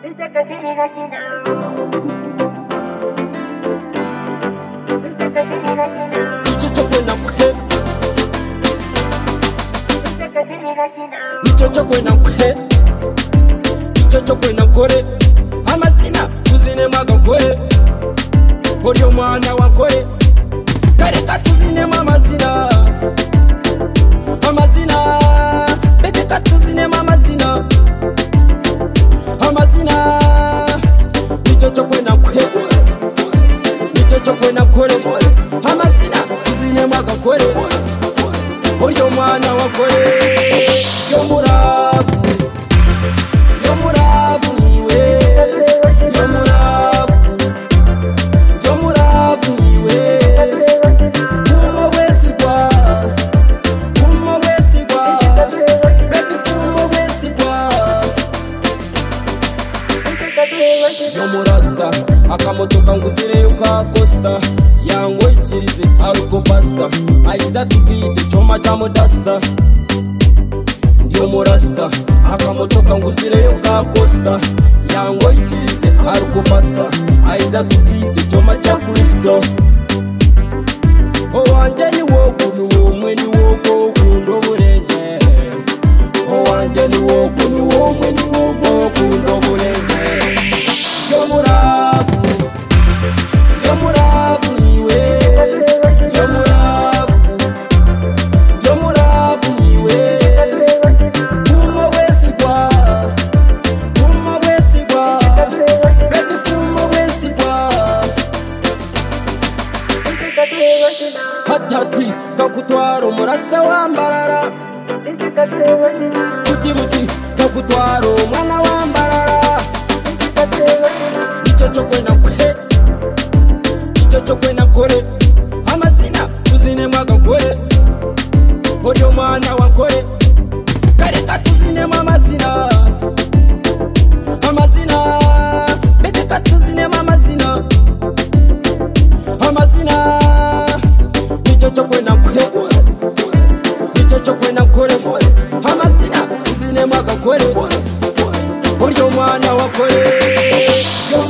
Nicho chokwe na kwe, nicho chokwe na kwe, nicho chokwe na kore. Amazina tuzine magakore, oryo mwana wakore. Kareka tuzine mamazina, amazina. Beteka tuzine mamazina, amazina. Nicho chokwe na kwe, nicho chokwe na kore. Amazina tuzine magakore, oryo mwana wakore. Yomurabu, yomurabu niwe, yomurabu, yomurabu niwe. Kumo wesigwa, kumo wesigwa, baby kumo wesigwa. Yomurasta, akamotoka nguzire yuka costa. Yango ichirize aruko pasta, aiza tukide choma cha modasta. Ndiyo murasta, akamotoka nguzire yuka costa. Yango ichirize aruko pasta, aiza tukide choma cha Kristo. Owanje ni woku ni womwe ni woko kundo burenge. Owanje ni woku ni womwe ni woko kundo burenge. Yomurabu, yomurabu niwe, yomurabu, yomurabu niwe. Kumo wesigwa, kumo wesigwa, baby kumo wesigwa. Hatati kakutwara umurasta wambarara, buti kakutwara umwana wambarara. Nicho chokwe na kwe, nicho chokwe na kore. Amazina tuzine magakore, oryo mwana wakore. Kareka tuzine mamazina, amazina. Beteka tuzine mamazina, amazina. Nicho chokwe na kwe, nicho chokwe na kore. Amazina tuzine magakore, oryo mwana wakore.